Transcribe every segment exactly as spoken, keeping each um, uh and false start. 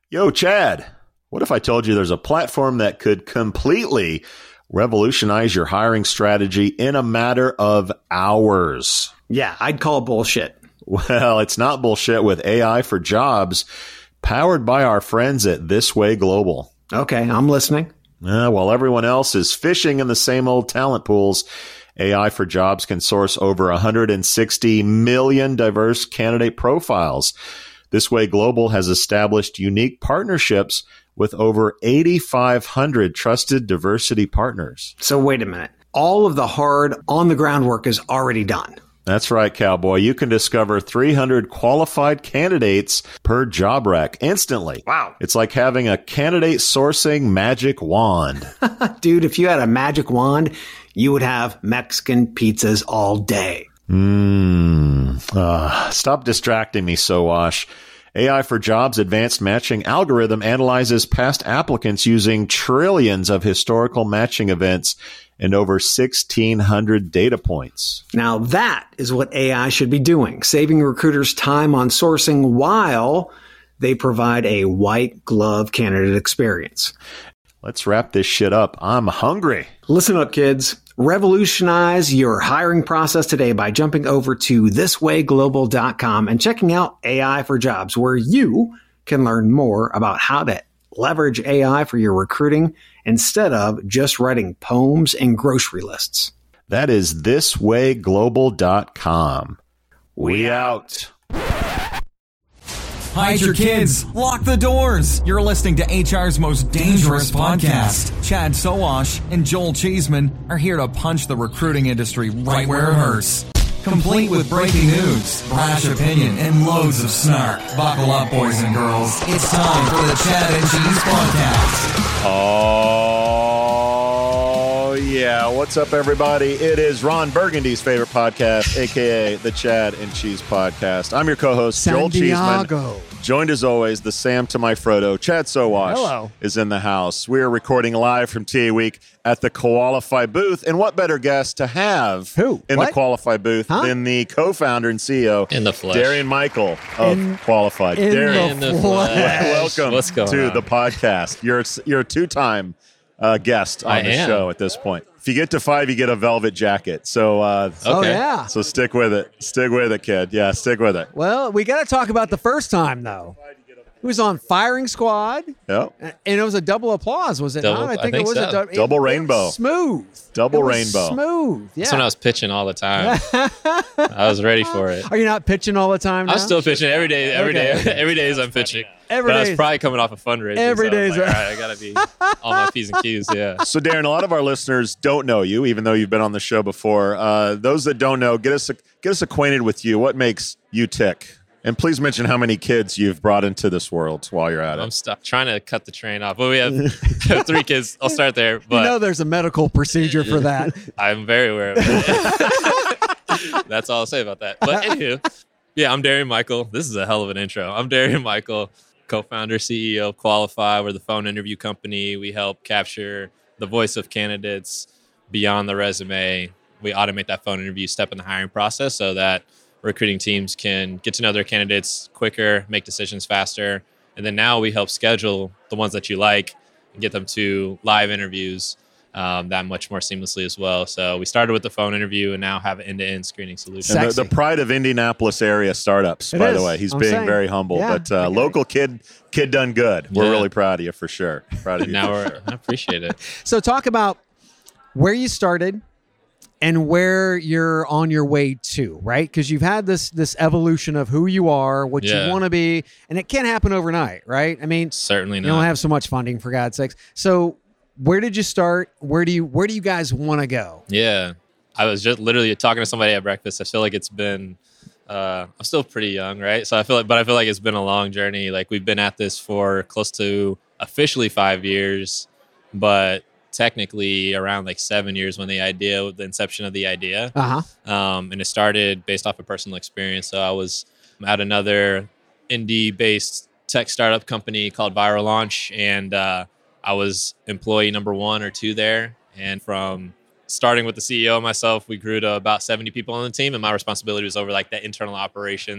Yo, Chad, what if I told you there's a platform that could completely revolutionize your hiring strategy in a matter of hours? Yeah, I'd call bullshit. Well, it's not bullshit with A I for Jobs, powered by our friends at This Way Global. Okay, I'm listening. Uh, while everyone else is fishing in the same old talent pools, A I for Jobs can source over one hundred sixty million diverse candidate profiles. This Way Global has established unique partnerships with over eighty-five hundred trusted diversity partners. So wait a minute. All of the hard on-the-ground work is already done. That's right, cowboy. You can discover three hundred qualified candidates per job rec instantly. Wow. It's like having a candidate sourcing magic wand. Dude, if you had a magic wand, you would have Mexican pizzas all day. Mmm. Uh, stop distracting me, Sowash. A I for Jobs advanced matching algorithm analyzes past applicants using trillions of historical matching events and over sixteen hundred data points. Now that is what A I should be doing, saving recruiters time on sourcing while they provide a white glove candidate experience. Let's wrap this shit up. I'm hungry. Listen up, kids. Revolutionize your hiring process today by jumping over to this way global dot com and checking out A I for Jobs, where you can learn more about how to leverage A I for your recruiting instead of just writing poems and grocery lists. That is this way global dot com. We out. Hide your kids. Lock the doors. You're listening to H R's most dangerous podcast. Chad Sowash and Joel Cheeseman are here to punch the recruiting industry right where it hurts. Complete with breaking news, brash opinion, and loads of snark. Buckle up, boys and girls. It's time for the Chad and Cheese Podcast. Oh, yeah. What's up, everybody? It is Ron Burgundy's favorite podcast, a k a the Chad and Cheese Podcast. I'm your co-host, Joel Cheeseman. Joined as always, the Sam to my Frodo, Chad Sowash, Hello. is in the house. We are recording live from T A Week at the Qualify booth. And what better guest to have Who? in What? the Qualify booth Huh? than the co-founder and C E O, In the flesh. Darian Michael of In- Qualified. in Darian, the In the flesh. flesh. welcome What's going to on? the podcast. You're you're a two-time uh, guest on I the am. show at this point. If you get to five, you get a velvet jacket. So uh, Oh, Okay. yeah. so stick with it. Stick with it, kid. Yeah, stick with it. Well, we got to talk about the first time, though. It was on Firing Squad, Yep. and it was a double applause, was it Double- not? I think it was so. a dou- Double it- it was rainbow. smooth. Double It was rainbow. Smooth. Yeah. That's when I was pitching all the time. I was ready for it. Are you not pitching all the time now? I'm still pitching every day. Every day. Okay. Every day is I'm pitching. Every but I day was is- probably coming off a fundraiser. Every so I day was is- like, all right, I gotta be on my P's and Q's. Yeah. So, Darren, a lot of our listeners don't know you, even though you've been on the show before. Uh, those that don't know, get us get us acquainted with you. What makes you tick? And please mention how many kids you've brought into this world while you're at I'm it. stuck trying to cut the train off. But we have, three kids. I'll start there. But You know there's a medical procedure for that. I'm very aware of it. That's all I'll say about that. But anywho, yeah, I'm Darian Michael. This is a hell of an intro. I'm Darian Michael, co-founder, C E O of Qualify. We're the phone interview company. We help capture the voice of candidates beyond the resume. We automate that phone interview step in the hiring process so that recruiting teams can get to know their candidates quicker, make decisions faster. And then now we help schedule the ones that you like and get them to live interviews um, that much more seamlessly as well. So we started with the phone interview and now have an end-to-end screening solution. And the, Sexy. the pride of Indianapolis area startups, It by is. the way. He's I'm being saying. very humble, Yeah, but uh, I get it. local kid, kid done good. We're Yeah. really proud of you for sure. Proud of And you. now for we're, sure. I appreciate it. So talk about where you started and where you're on your way to, right? Because you've had this this evolution of who you are, what Yeah. you want to be, and it can't happen overnight, right? I mean, Certainly you not. don't have so much funding, for God's sakes. So where did you start? Where do you where do you guys want to go? Yeah. I was just literally talking to somebody at breakfast. I feel like it's been, uh, I'm still pretty young, right? So I feel like, but I feel like it's been a long journey. Like we've been at this for close to officially five years, but technically around like seven years when the idea, the inception of the idea. Uh huh. Um, and it started based off of personal experience. So I was at another indie-based tech startup company called Viral Launch, and uh, I was employee number one or two there. And from starting with the C E O and myself, we grew to about seventy people on the team, and my responsibility was over like the internal operations,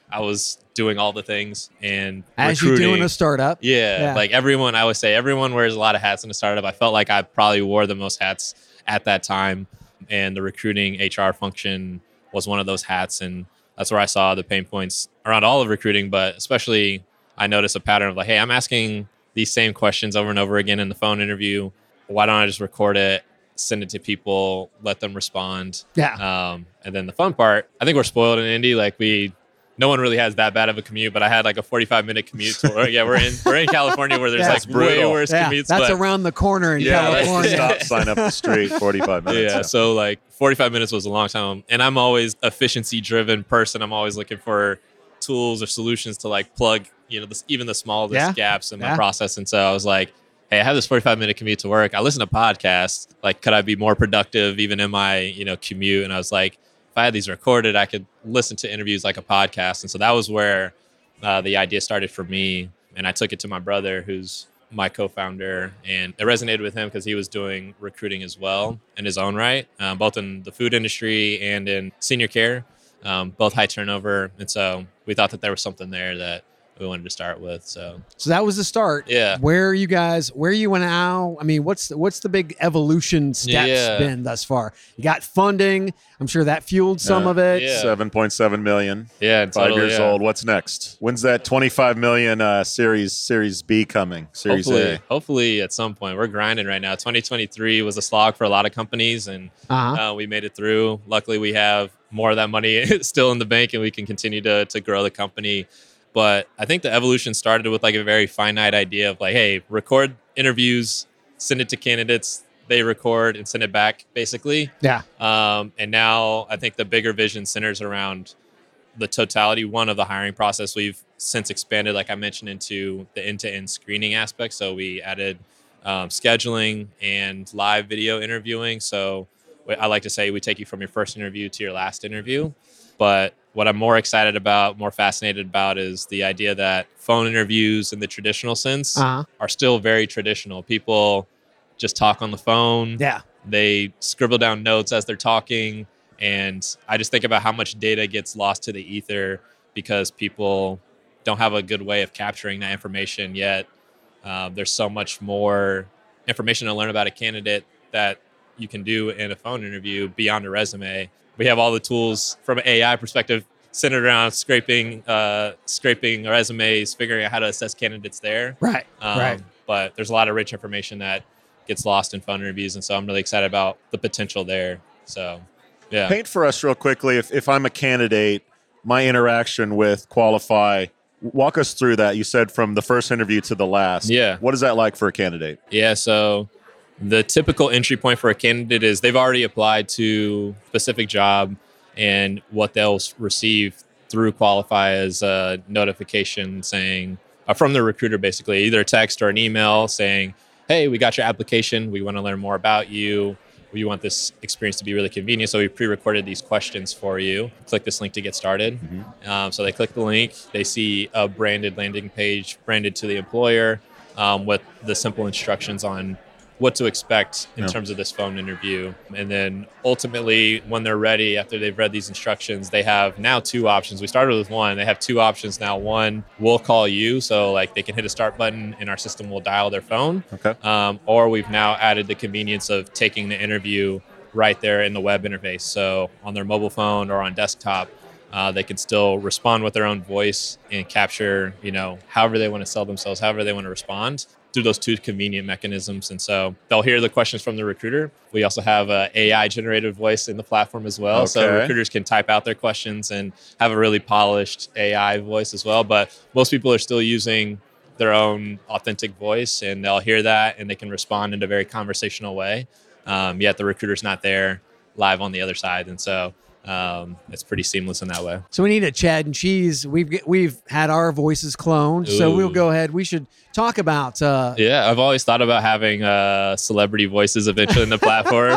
I was doing all the things and As you do in a startup. Yeah, Yeah. like everyone, I always say everyone wears a lot of hats in a startup. I felt like I probably wore the most hats at that time, and the recruiting H R function was one of those hats. And that's where I saw the pain points around all of recruiting, but especially I noticed a pattern of like, hey, I'm asking these same questions over and over again in the phone interview. Why don't I just record it, send it to people, let them respond? Yeah. Um, and then the fun part, I think we're spoiled in Indy. Like we, no one really has that bad of a commute, but I had like a forty-five minute commute to work. Yeah, we're in we're in California where there's Yeah, like it's way brutal. worse Yeah, commutes. that's but around the corner in Yeah, that's the California. stop sign up the street, forty-five minutes. yeah, so like forty-five minutes was a long time. And I'm always efficiency driven person. I'm always looking for tools or solutions to like plug, you know, this, even the smallest Yeah. gaps in my Yeah. process. And so I was like, hey, I have this forty-five minute commute to work. I listen to podcasts. Like, could I be more productive even in my, you know, commute? And I was like, if I had these recorded, I could listen to interviews like a podcast. And so that was where uh, the idea started for me. And I took it to my brother, who's my co-founder, and it resonated with him because he was doing recruiting as well in his own right, um, both in the food industry and in senior care, um, both high turnover. And so we thought that there was something there that we wanted to start with. So So that was the start. Yeah. Where are you guys, where are you now? I mean, what's the, what's the big evolution steps Yeah. been thus far? You got funding. I'm sure that fueled some Yeah. of it. Yeah. seven point seven million. yeah, Five totally, years yeah. old. What's next? When's that twenty-five million uh, series Series B coming? Series Hopefully, A. hopefully at some point. We're grinding right now. twenty twenty-three was a slog for a lot of companies, and Uh-huh. uh, we made it through. Luckily, we have more of that money still in the bank, and we can continue to to grow the company. But I think the evolution started with like a very finite idea of like, hey, record interviews, send it to candidates, they record and send it back, basically. Yeah. Um, and now I think the bigger vision centers around the totality, one, of the hiring process. We've since expanded, like I mentioned, into the end-to-end screening aspect. So we added um, scheduling and live video interviewing. So I like to say we take you from your first interview to your last interview. But what I'm more excited about, more fascinated about, is the idea that phone interviews in the traditional sense Uh-huh. are still very traditional. People just talk on the phone. Yeah. They scribble down notes as they're talking. And I just think about how much data gets lost to the ether because people don't have a good way of capturing that information yet. Um, there's so much more information to learn about a candidate that you can do in a phone interview beyond a resume. We have all the tools from an A I perspective centered around scraping, uh, scraping resumes, figuring out how to assess candidates there. Right. Um, right. But there's a lot of rich information that gets lost in phone interviews. And so I'm really excited about the potential there. So, yeah. Paint for us real quickly, if, if I'm a candidate, my interaction with Qualify, walk us through that. You said from the first interview to the last. Yeah. What is that like for a candidate? Yeah, so the typical entry point for a candidate is they've already applied to a specific job, and what they'll s- receive through Qualify is a notification saying, uh, from the recruiter basically, either a text or an email saying, hey, we got your application. We want to learn more about you. We want this experience to be really convenient. So we pre-recorded these questions for you. Click this link to get started. Um, so they click the link. They see a branded landing page branded to the employer um, with the simple instructions on what to expect in Yeah. terms of this phone interview. And then ultimately, when they're ready, after they've read these instructions, they have now two options. We started with one. They have two options now. One, we'll call you. So like they can hit a start button and our system will dial their phone. Okay. Um, or we've now added the convenience of taking the interview right there in the web interface. So on their mobile phone or on desktop, uh, they can still respond with their own voice and capture, you know, however they want to sell themselves, however they want to respond through those two convenient mechanisms. And so they'll hear the questions from the recruiter. We also have a A I generated voice in the platform as well. So Okay. recruiters can type out their questions and have a really polished A I voice as well. But most people are still using their own authentic voice, and they'll hear that and they can respond in a very conversational way. Um, yet the recruiter's not there live on the other side. And so um, it's pretty seamless in that way. So we need a Chad and Cheese. We've we've had our voices cloned, so Ooh. we'll go ahead. We should talk about. Uh, Yeah, I've always thought about having uh, celebrity voices eventually in the platform.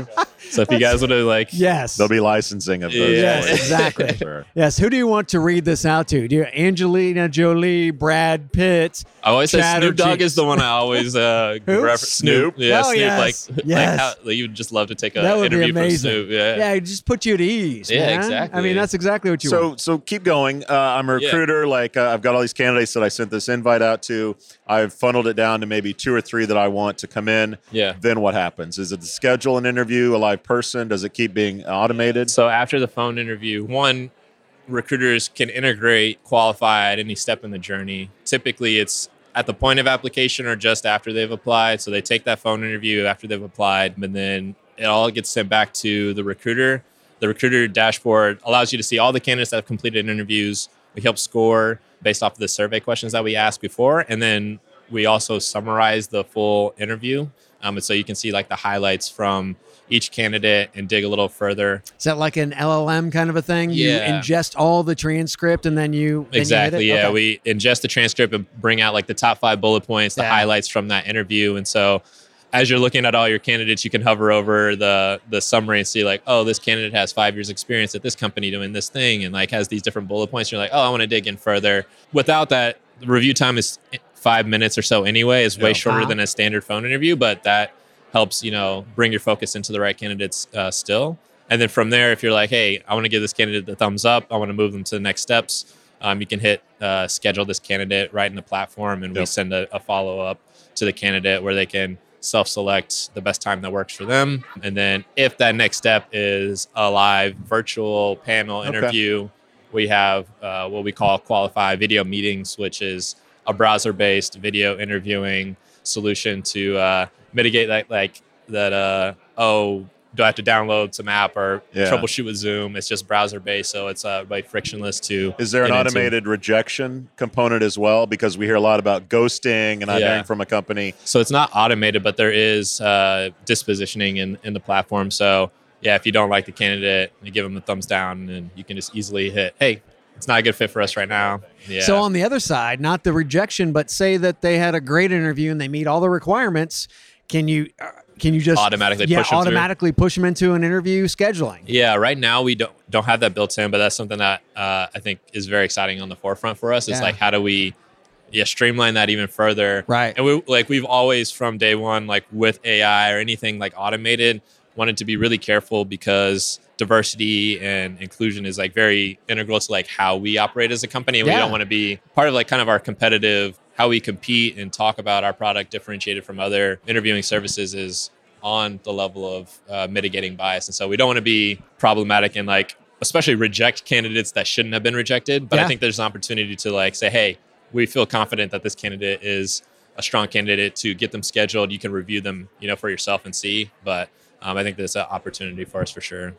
So if you guys want to like, Yes. There'll be licensing of those. Yeah. Yes, voices, exactly. for sure. Yes. Who do you want to read this out to? Do you Angelina Jolie, Brad Pitt? I always say Chad or Snoop Dogg Jinx? is the one I always uh, Who? refer- Snoop? Yeah, Oh, Snoop. yes. Like, Yes. like how, like, you would just love to take an That would be interview from amazing. Snoop. Yeah. Yeah, it just put you at ease. Yeah, man. exactly. I mean, that's exactly what you So, want. so keep going. Uh, I'm a recruiter. Like uh, I've got all these candidates that I sent this invite out to. I've funneled it down to maybe two or three that I want to come in. Yeah. Then what happens? Is it to schedule an interview, a live person? Does it keep being automated? So after the phone interview, one, recruiters can integrate Qualify at any step in the journey. Typically, it's at the point of application or just after they've applied. So they take that phone interview after they've applied, but then it all gets sent back to the recruiter. The recruiter dashboard allows you to see all the candidates that have completed interviews. We help score based off of the survey questions that we asked before. And then we also summarize the full interview. Um, and so you can see like the highlights from each candidate and dig a little further. Is that like an L L M kind of a thing? Yeah. You ingest all the transcript and then you then you hit Exactly. it? Yeah. Okay. We ingest the transcript and bring out like the top five bullet points, the Yeah. highlights from that interview. And so as you're looking at all your candidates, you can hover over the the summary and see like, oh, this candidate has five years experience at this company doing this thing and like has these different bullet points. You're like, oh, I want to dig in further. Without that, the review time is five minutes or so anyway. It's way Yeah. shorter Wow. than a standard phone interview, but that helps, you know, bring your focus into the right candidates uh, still. And then from there, if you're like, hey, I want to give this candidate the thumbs up, I want to move them to the next steps, um, you can hit uh, schedule this candidate right in the platform, and we Yep. send a, a follow-up to the candidate where they can self-select the best time that works for them. And then if that next step is a live virtual panel Okay. interview, we have uh, what we call Qualify Video Meetings, which is a browser-based video interviewing solution to uh, mitigate that, like that. Uh, oh, do I have to download some app or Yeah. troubleshoot with Zoom? It's just browser-based, so it's uh, like frictionless to. Is there an get into. automated rejection component as well? Because we hear a lot about ghosting, and I'm Yeah. hearing from a company. So it's not automated, but there is uh, dispositioning in, in the platform. So yeah, if you don't like the candidate, you give them a thumbs down, and you can just easily hit, hey, it's not a good fit for us right now. Yeah. So on the other side, not the rejection, but say that they had a great interview and they meet all the requirements. Can you uh, can you just Automatically yeah, push 'em through? automatically push them into an interview scheduling? Yeah, right now we don't don't have that built in, but that's something that uh, I think is very exciting on the forefront for us. Is Yeah. like, how do we yeah streamline that even further? Right. And we like we've always from day one, like with A I or anything like automated, wanted to be really careful because diversity and inclusion is like very integral to like how we operate as a company. And Yeah. we don't want to be part of like kind of our competitive, how we compete and talk about our product differentiated from other interviewing services is on the level of uh, mitigating bias. And so we don't want to be problematic and like, especially reject candidates that shouldn't have been rejected. But Yeah. I think there's an opportunity to like say, hey, we feel confident that this candidate is a strong candidate to get them scheduled. You can review them, you know, for yourself and see. But um, I think there's an opportunity for us for sure.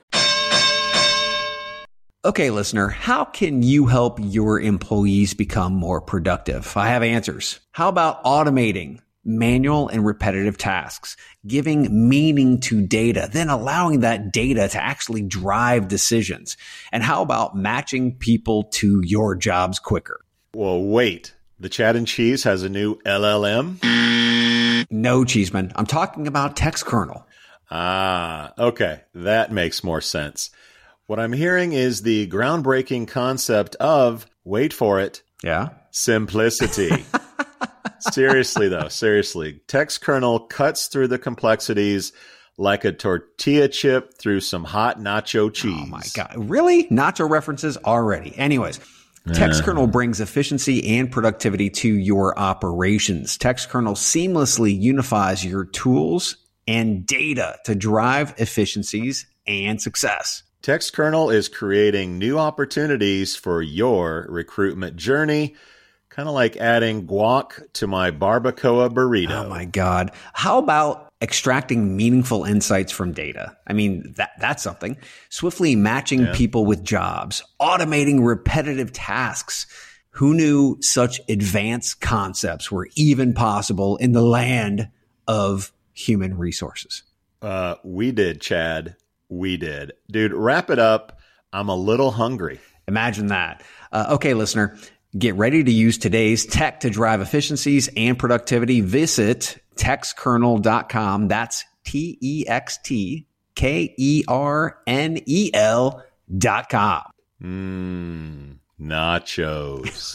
Okay, listener, how can you help your employees become more productive? I have answers. How about automating manual and repetitive tasks, giving meaning to data, then allowing that data to actually drive decisions? And how about matching people to your jobs quicker? Well, wait. The Chad and Cheese has a new L L M? No, Cheeseman. I'm talking about TextKernel. Ah, okay. That makes more sense. What I'm hearing is the groundbreaking concept of, wait for it, Yeah? simplicity. Seriously, though, seriously. TextKernel cuts through the complexities like a tortilla chip through some hot nacho cheese. Oh my God. Really? Nacho references already. Anyways, TextKernel brings efficiency and productivity to your operations. TextKernel seamlessly unifies your tools and data to drive efficiencies and success. TextKernel is creating new opportunities for your recruitment journey, kind of like adding guac to my barbacoa burrito. Oh my God. How about extracting meaningful insights from data? I mean, that that's something. Swiftly matching Yeah. people with jobs, automating repetitive tasks. Who knew such advanced concepts were even possible in the land of human resources? Uh, we did, Chad. We did. Dude, wrap it up. I'm a little hungry. Imagine that. Uh, okay, listener, get ready to use today's tech to drive efficiencies and productivity. Visit text kernel dot com. That's T E X T K E R N E L dot com. Mmm, nachos.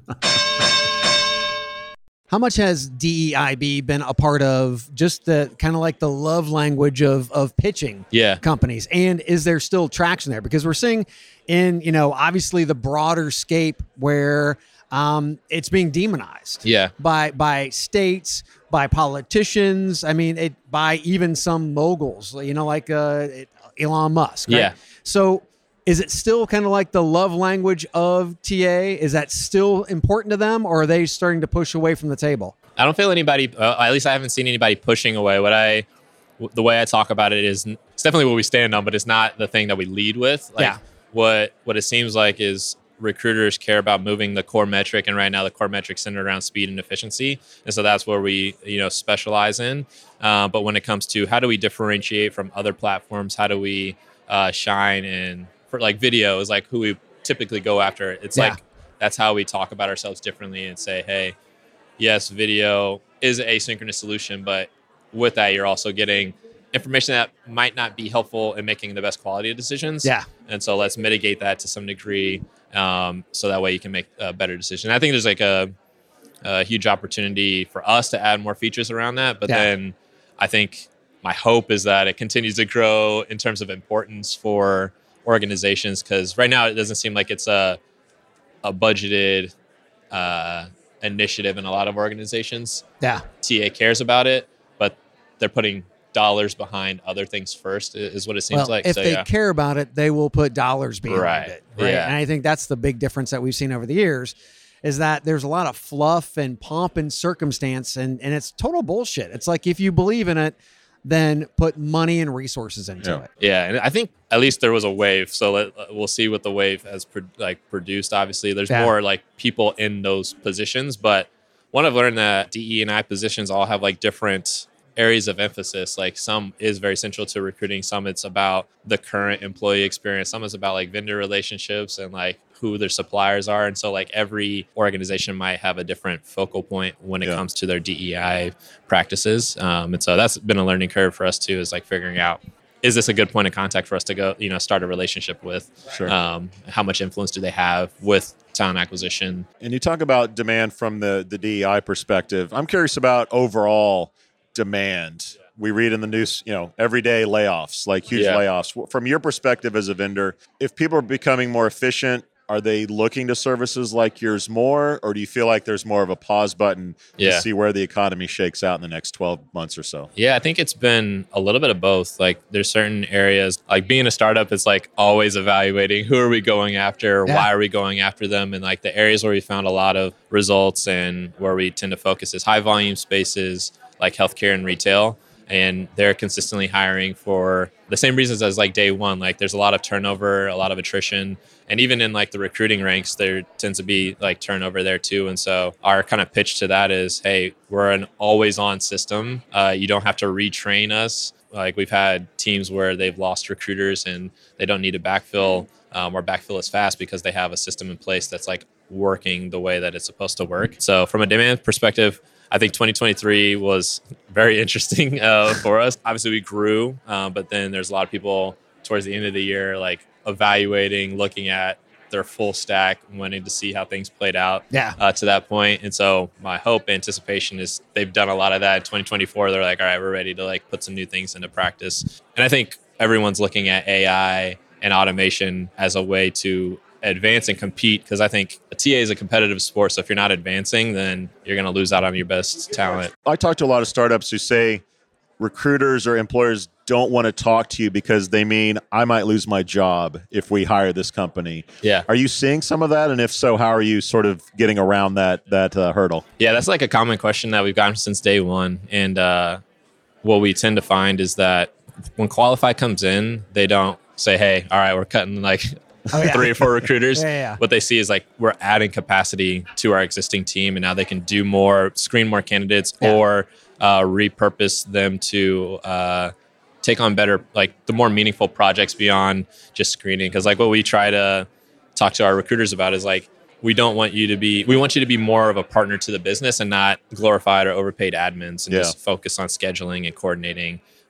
How much has D E I B been a part of just the kind of like the love language of of pitching Yeah. companies? And is there still traction there? Because we're seeing in, you know, obviously the broader scape where um, it's being demonized Yeah. by by states, by politicians. I mean, it by even some moguls, you know, like uh, Elon Musk. Right? Yeah. So is it still kind of like the love language of T A? Is that still important to them, or are they starting to push away from the table? I don't feel anybody, uh, at least I haven't seen anybody pushing away. What I, the way I talk about it is it's definitely what we stand on, but it's not the thing that we lead with. Like Yeah. what, what it seems like is recruiters care about moving the core metric. And right now the core metric centered around speed and efficiency. And so that's where we, you know, specialize in. Uh, but when it comes to how do we differentiate from other platforms, how do we uh, shine in, for like video is like who we typically go after. It's Yeah. like, that's how we talk about ourselves differently and say, hey, yes, video is an asynchronous solution, but with that, you're also getting information that might not be helpful in making the best quality of decisions. Yeah. And so let's mitigate that to some degree, um, so that way you can make a better decision. I think there's like a, a huge opportunity for us to add more features around that. But Yeah. then I think my hope is that it continues to grow in terms of importance for organizations, because right now it doesn't seem like it's a a budgeted uh, initiative in a lot of organizations. Yeah. T A cares about it, but they're putting dollars behind other things first, is what it seems Well, like. if so, they yeah. care about it, they will put dollars behind Right. it. Right. Yeah. And I think that's the big difference that we've seen over the years is that there's a lot of fluff and pomp and circumstance, and, and it's total bullshit. It's like, if you believe in it, then put money and resources into Yeah. it. Yeah, and I think at least there was a wave. So let, we'll see what the wave has pro- like produced. Obviously, there's Yeah. more like people in those positions, but one I've learned that D E and I positions all have like different areas of emphasis. Like some is very central to recruiting, some it's about the current employee experience, some is about like vendor relationships and like who their suppliers are. And so like every organization might have a different focal point when it Yeah. comes to their D E I practices. Um, and so that's been a learning curve for us too, is like figuring out, is this a good point of contact for us to go, you know, start a relationship with? Sure. Um, how much influence do they have with talent acquisition? And you talk about demand from the, the D E I perspective. I'm curious about overall demand. We read in the news, you know, every day layoffs, like huge Yeah. layoffs. From your perspective as a vendor, if people are becoming more efficient, are they looking to services like yours more, or do you feel like there's more of a pause button Yeah. to see where the economy shakes out in the next twelve months or so? Yeah, I think it's been a little bit of both. Like there's certain areas, like being a startup, it's like always evaluating who are we going after, Yeah. why are we going after them? And like the areas where we found a lot of results and where we tend to focus is high volume spaces like healthcare and retail. And they're consistently hiring for the same reasons as like day one. Like there's a lot of turnover, a lot of attrition. And even in like the recruiting ranks, there tends to be like turnover there too. And so our kind of pitch to that is, hey, we're an always on system. Uh, you don't have to retrain us. Like we've had teams where they've lost recruiters and they don't need to backfill um, or backfill as fast because they have a system in place that's like working the way that it's supposed to work. So from a demand perspective, I think twenty twenty-three was very interesting uh, for us. Obviously, we grew, uh, but then there's a lot of people towards the end of the year, like evaluating, looking at their full stack, wanting to see how things played out Yeah. uh, to that point. And so my hope, anticipation is they've done a lot of that in twenty twenty-four. They're like, all right, we're ready to like put some new things into practice. And I think everyone's looking at A I and automation as a way to advance and compete, because I think a T A is a competitive sport. So if you're not advancing, then you're going to lose out on your best talent. I talk to a lot of startups who say recruiters or employers don't want to talk to you because they mean I might lose my job if we hire this company. Yeah. Are you seeing some of that? And if so, how are you sort of getting around that that uh, hurdle? Yeah, that's like a common question that we've gotten since day one. And uh, what we tend to find is that when Qualify comes in, they don't say, hey, all right, we're cutting like Oh, yeah. three or four recruiters. Yeah, yeah. What they see is like we're adding capacity to our existing team, and now they can do more, screen more candidates, Yeah. or uh, repurpose them to uh, take on better, like the more meaningful projects beyond just screening. Because like what we try to talk to our recruiters about is like, we don't want you to be, we want you to be more of a partner to the business and not glorified or overpaid admins, and Yeah. just focus on scheduling and coordinating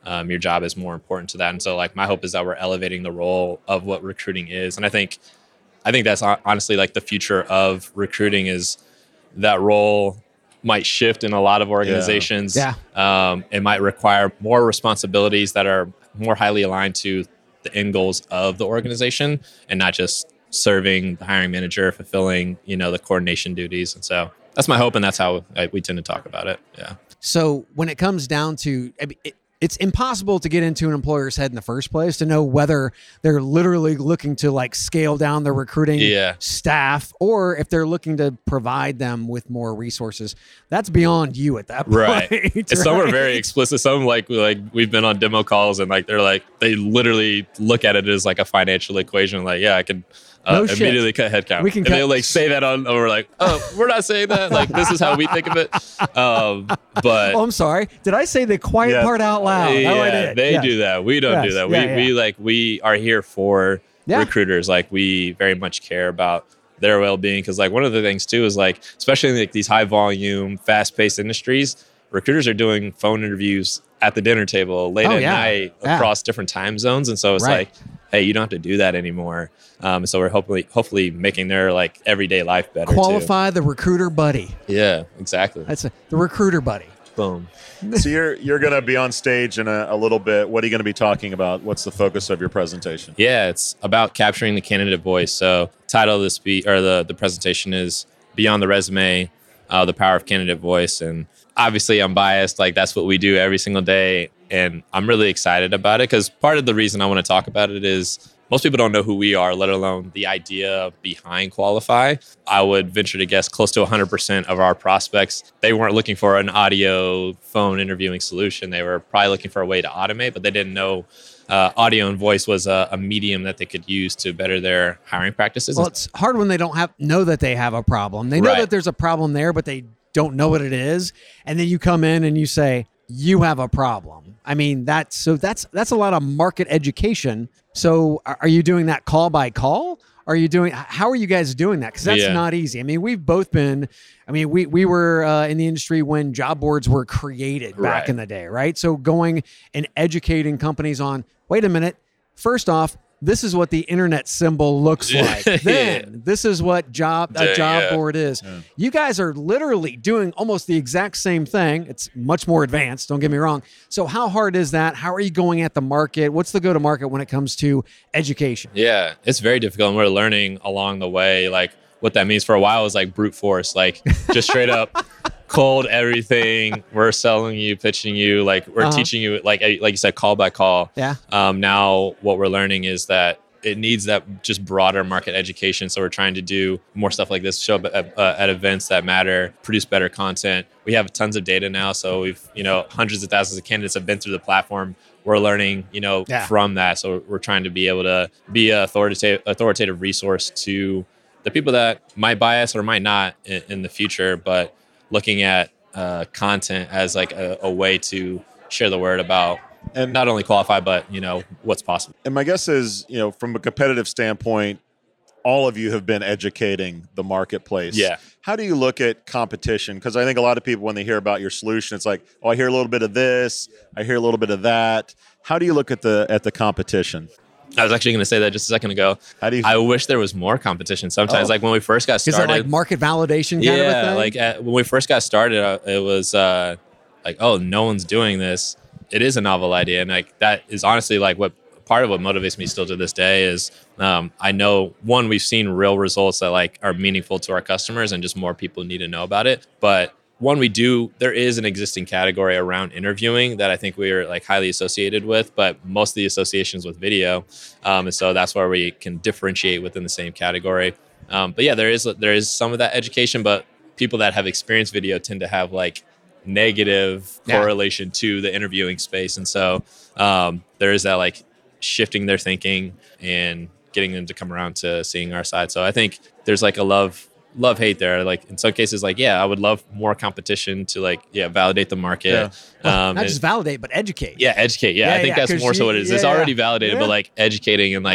um, your job is more important to that. And so like my hope is that we're elevating the role of what recruiting is. And I think, I think that's honestly like the future of recruiting is that role might shift in a lot of organizations. Yeah. Um, it might require more responsibilities that are more highly aligned to the end goals of the organization and not just serving the hiring manager, fulfilling, you know, the coordination duties. And so that's my hope. And that's how I, we tend to talk about it. Yeah. So when it comes down to, I mean, it, it's impossible to get into an employer's head in the first place to know whether they're literally looking to like scale down their recruiting Yeah. staff or if they're looking to provide them with more resources. That's beyond you at that point. Right. And some are right? very explicit. Some like like we've been on demo calls and like they're like they literally look at it as like a financial equation. Like, yeah, I could uh, No shit. immediately cut headcount. We can and they cut- like say that on and we're like, oh, we're not saying that. Like this is how we think of it. Um, but Oh, I'm sorry. Did I say the quiet Yeah. part out loud? yeah, Oh, I did. they Yes. do that. We don't Yes. do that. Yeah, we yeah. we like we are here for Yeah. recruiters. Like we very much care about their well-being because like one of the things too is like especially in like these high volume, fast-paced industries, recruiters are doing phone interviews at the dinner table late Oh, at yeah. night Yeah. across different time zones, and so it's Right. like, hey, you don't have to do that anymore. Um, so we're hopefully hopefully making their like everyday life better. too. Qualify the recruiter buddy. Yeah, exactly. That's a, the recruiter buddy. Boom. So you're you're going to be on stage in a, a little bit. What are you going to be talking about? What's the focus of your presentation? Yeah, it's about capturing the candidate voice. So, title of the speech or the the presentation is Beyond the Resume, uh, the Power of Candidate Voice. And obviously, I'm biased. Like that's what we do every single day, and I'm really excited about it because part of the reason I want to talk about it is most people don't know who we are, let alone the idea behind Qualify. I would venture to guess close to one hundred percent of our prospects, they weren't looking for an audio phone interviewing solution. They were probably looking for a way to automate, but they didn't know uh, audio and voice was a, a medium that they could use to better their hiring practices. Well, it's hard when they don't have know that they have a problem. They know Right. that there's a problem there, but they don't know what it is. And then you come in and you say, you have a problem. I mean, that's so that's that's a lot of market education. So are are you doing that call by call? Are you doing, how are you guys doing that? Because that's Yeah. not easy. I mean, we've both been, I mean, we, we were uh, in the industry when job boards were created back Right. in the day, right? So going and educating companies on, wait a minute, first off, this is what the internet symbol looks like. Yeah. Then this is what job a Yeah, job yeah. board is. You guys are literally doing almost the exact same thing. It's much more advanced, don't get me wrong. So how hard is that? How are you going at the market? What's the go to market when it comes to education? Yeah, it's very difficult, and we're learning along the way. Like what that means for a while is like brute force, like just straight up cold everything. We're selling you, pitching you, like we're Uh-huh. teaching you, like like you said, call by call. Yeah. Um, now what we're learning is that it needs that just broader market education. So we're trying to do more stuff like this, show up at, uh, at events that matter, produce better content. We have tons of data now, so we've you know hundreds of thousands of candidates have been through the platform. We're learning, you know, Yeah. from that. So we're trying to be able to be an authoritative authoritative resource to the people that might bias or might not in, in the future, but looking at uh, content as like a, a way to share the word about And not only Qualify, but you know what's possible. and my guess is, you know, from a competitive standpoint, all of you have been educating the marketplace. Yeah. How do you look at competition? Because I think a lot of people, when they hear about your solution, it's like, oh, I hear a little bit of this, I hear a little bit of that. How do you look at the at the competition? I was actually going to say that just a second ago. How do you? I wish there was more competition. Sometimes, Oh. like when we first got Is that started, like market validation kind yeah, of a thing? like at, when we first got started, uh, it was uh, like, oh, no one's doing this. It is a novel idea, and like that is honestly like what part of what motivates me still to this day is um, I know one, we've seen real results that like are meaningful to our customers, and just more people need to know about it. But one, we do there is an existing category around interviewing that I think we are like highly associated with, but most of the associations with video, um, and so that's where we can differentiate within the same category. Um, but yeah, there is there is some of that education, but people that have experienced video tend to have like negative Yeah. correlation to the interviewing space, and so um, there is that like shifting their thinking and getting them to come around to seeing our side. So I think there's like a love love hate there. Like in some cases, like yeah, I would love more competition to like yeah validate the market. Well, um, not and- just validate, but educate. yeah, educate. Yeah, Yeah, I think yeah, that's 'cause more so you- what it is. yeah, It's yeah. already validated, Yeah. but like educating and like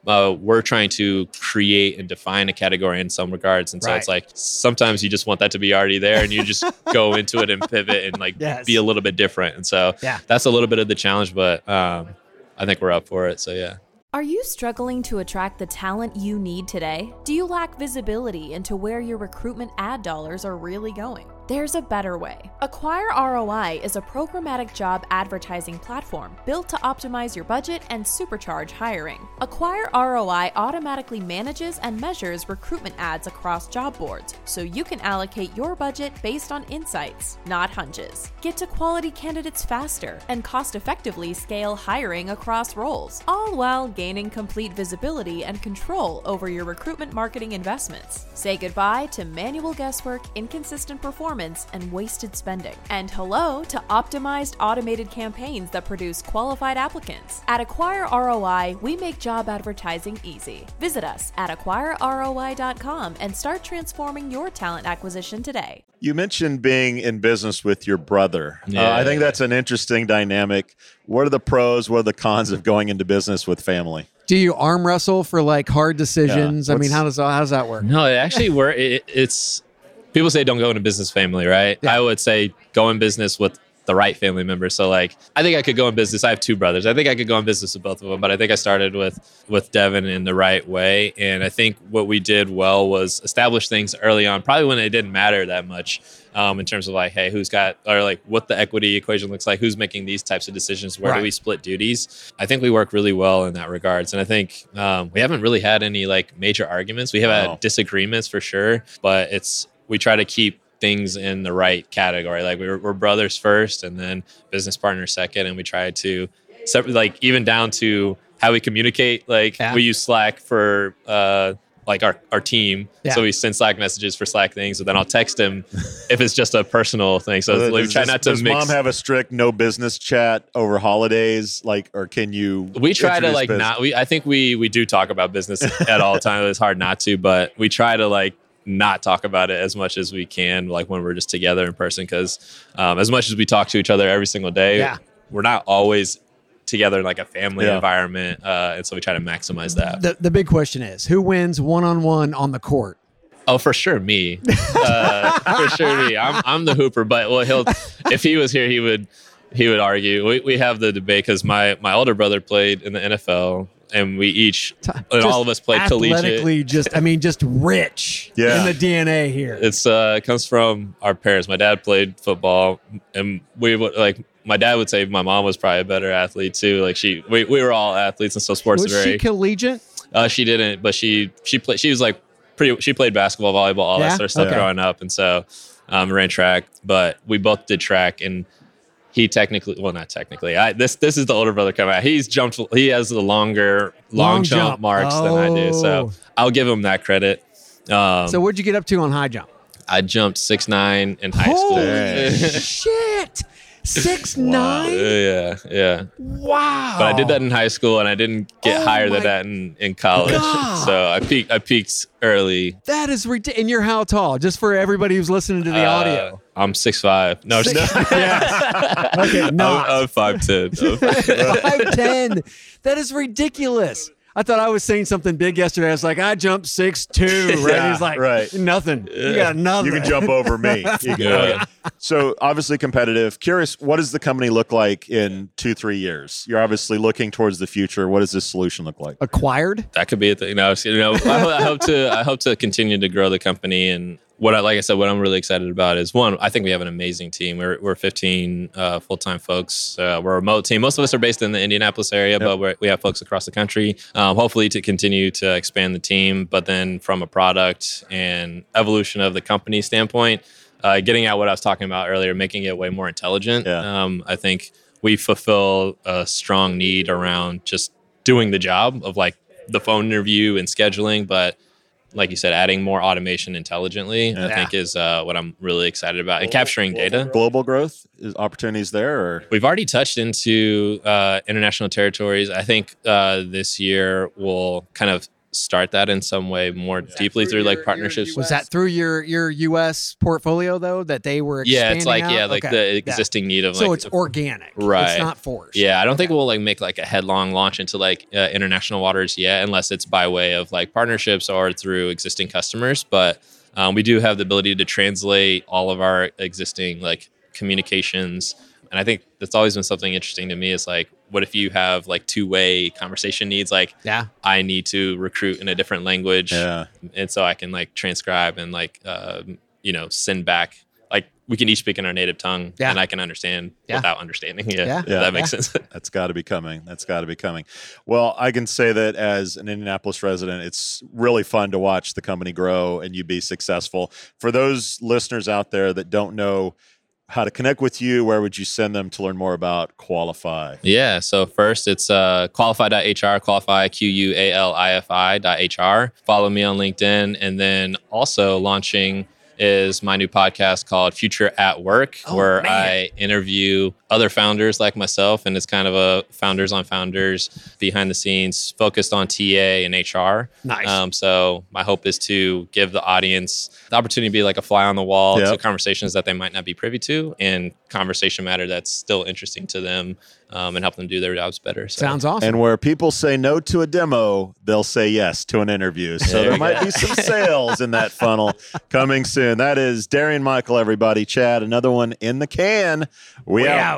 uh, we're trying to create and define a category in some regards. And so Right. it's like sometimes you just want that to be already there and you just go into it and pivot and like Yes. be a little bit different. And so Yeah. that's a little bit of the challenge, but um, I think we're up for it. So yeah. Are you struggling to attract the talent you need today? Do you lack visibility into where your recruitment ad dollars are really going? There's a better way. Acquire R O I is a programmatic job advertising platform built to optimize your budget and supercharge hiring. Acquire R O I automatically manages and measures recruitment ads across job boards, so you can allocate your budget based on insights, not hunches. Get to quality candidates faster and cost-effectively scale hiring across roles, all while gaining complete visibility and control over your recruitment marketing investments. Say goodbye to manual guesswork, inconsistent performance, and wasted spending. And hello to optimized automated campaigns that produce qualified applicants. At Acquire R O I, we make job advertising easy. Visit us at acquire R O I dot com and start transforming your talent acquisition today. You mentioned being in business with your brother. Yeah. Uh, I think that's an interesting dynamic. What are the pros? What are the cons of going into business with family? Do you arm wrestle for like hard decisions? Yeah. I mean, What's- how does how does that work? No, it actually we're it, it's people say don't go into business family, right? Yeah. I would say go in business with the right family member. So like I think I could go in business. I have two brothers. I think I could go in business with both of them, but I think I started with with Devin in the right way. And I think what we did well was establish things early on, probably when it didn't matter that much. Um, in terms of like, hey, who's got, or like what the equity equation looks like, who's making these types of decisions, where Right. do we split duties? I think we work really well in that regards. And I think um, we haven't really had any like major arguments. We have Wow. had disagreements for sure, but it's, we try to keep things in the right category. Like we're, we're brothers first and then business partners second. And we try to separate, like even down to how we communicate. Like Yeah. we use Slack for, uh, like our, our team. Yeah. So we send Slack messages for Slack things, and then I'll text him if it's just a personal thing. So Does- we try does- not to does mix. mom have a strict no business chat over holidays? Like, or can you? We try to introduce like business? not, we, I think we, we do talk about business at all times. It's hard not to, but we try to like not talk about it as much as we can, like when we're just together in person. Cause um, as much as we talk to each other every single day, Yeah. we're not always together in like a family Yeah. environment. Uh, and so we try to maximize that. The the big question is who wins one on one on the court? Oh, for sure, me. Uh, for sure, me. I'm I'm the hooper, but well, he'll if he was here, he would he would argue. We we have the debate because my my older brother played in the N F L, and we each and Just all of us played collegiate. athletically, just I mean, just rich Yeah. in the D N A here. It's uh, it comes from our parents. My dad played football, and we would like. My dad would say my mom was probably a better athlete too. Like she, we, we were all athletes, and so sports Was are very. she collegiate? Uh, she didn't, but she she played. She was like pretty. She played basketball, volleyball, all Yeah? that sort of stuff Okay. growing up, and so um, ran track. But we both did track, and he technically, well, not technically. I this this is the older brother coming out. He's jumped. He has the longer long, Long jump, jump. marks than I do, so Oh. I'll give him that credit. Um, So what'd you get up to on high jump? I jumped six nine in high Holy school. shit! Six Wow. nine. yeah, yeah. Wow. But I did that in high school, and I didn't get Oh higher my than that in, in college. God. So I peaked. I peaked early. That is ridiculous. And you're how tall? Just for everybody who's listening to the Uh, audio. I'm six five. No, Six- just, Okay, not. I'm, I'm five ten. five ten. That is ridiculous. I thought I was saying something big yesterday. I was like, I jumped six two, right? Yeah, He's like, right. nothing. You got nothing. You can jump over me. You can- Yeah. okay. So obviously competitive. Curious, what does the company look like in two, three years? You're obviously looking towards the future. What does this solution look like? Acquired? That could be a thing. No, you know, I, ho- I hope to. I hope to continue to grow the company. And what I like I said, what I'm really excited about is one. I think we have an amazing team. We're we're fifteen uh, full time folks. Uh, we're a remote team. Most of us are based in the Indianapolis area, but we're, we have folks across the country. Um, hopefully, to continue to expand the team. But then, from a product and evolution of the company standpoint, uh, getting at what I was talking about earlier, making it way more intelligent. Yeah. Um, I think we fulfill a strong need around just doing the job of like the phone interview and scheduling, but like you said, adding more automation intelligently, I Yeah. think is uh, what I'm really excited about, and capturing data. Global growth is opportunities there, or We've already touched into uh, international territories. I think uh, this year will kind of start that in some way more deeply through, through like your, partnerships. Your was that through your your U S portfolio though that they were expanding yeah it's like out? yeah like okay. the existing yeah. need of so like it's organic, right? It's not forced. Yeah, I don't okay. think we'll like make like a headlong launch into like uh, international waters yet, unless it's by way of like partnerships or through existing customers. But um, we do have the ability to translate all of our existing like communications. And I think that's always been something interesting to me is like, what if you have like two-way conversation needs? Like, yeah, I need to recruit in a different language. Yeah. And so I can like transcribe and like, uh, you know, send back. Like we can each speak in our native tongue yeah. and I can understand yeah. without understanding. Yeah. Yeah. yeah. That makes yeah. sense. That's got to be coming. That's got to be coming. Well, I can say that as an Indianapolis resident, it's really fun to watch the company grow and you be successful. For those listeners out there that don't know how to connect with you, where would you send them to learn more about Qualifi? Yeah. So first it's uh, qualifi dot H R, Qualifi, Q U A L I F I dot H R. Follow me on LinkedIn. And then also launching is my new podcast called Future at Work, oh, where man. I interview other founders like myself. And it's kind of a founders on founders behind the scenes focused on T A and H R. Nice. Um, so my hope is to give the audience the opportunity to be like a fly on the wall yep. to conversations that they might not be privy to and conversation matter that's still interesting to them um, and help them do their jobs better. So. Sounds awesome. And where people say no to a demo, they'll say yes to an interview. So there, there might be some sales in that funnel coming soon. That is Darian Michael, everybody. Chad, another one in the can. We, we out. out.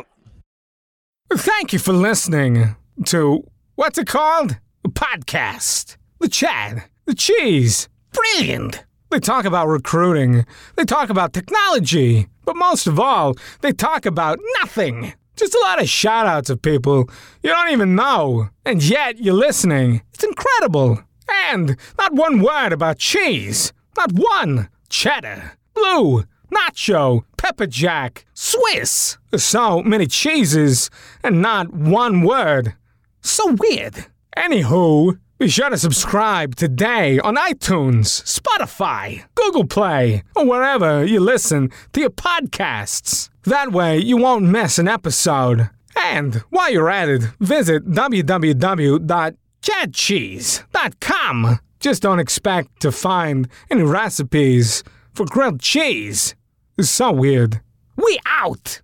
Thank you for listening to, what's it called? A podcast. The Chad. The Cheese. Brilliant. They talk about recruiting. They talk about technology. But most of all, they talk about nothing. Just a lot of shout-outs of people you don't even know. And yet you're listening. It's incredible. And not one word about cheese. Not one. Cheddar. Blue. Nacho. Pepper Jack. Swiss. So many cheeses and not one word. So weird. Anywho, be sure to subscribe today on iTunes, Spotify, Google Play, or wherever you listen to your podcasts. That way you won't miss an episode. And while you're at it, visit w w w dot chad cheese dot com. Just don't expect to find any recipes for grilled cheese. It's so weird. We out!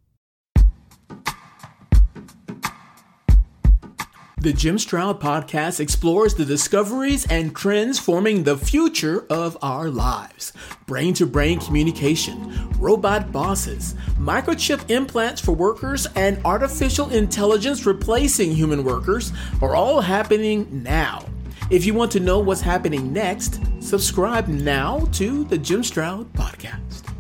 The Jim Stroud Podcast explores the discoveries and trends forming the future of our lives. Brain-to-brain communication, robot bosses, microchip implants for workers, and artificial intelligence replacing human workers are all happening now. If you want to know what's happening next, subscribe now to the Jim Stroud Podcast.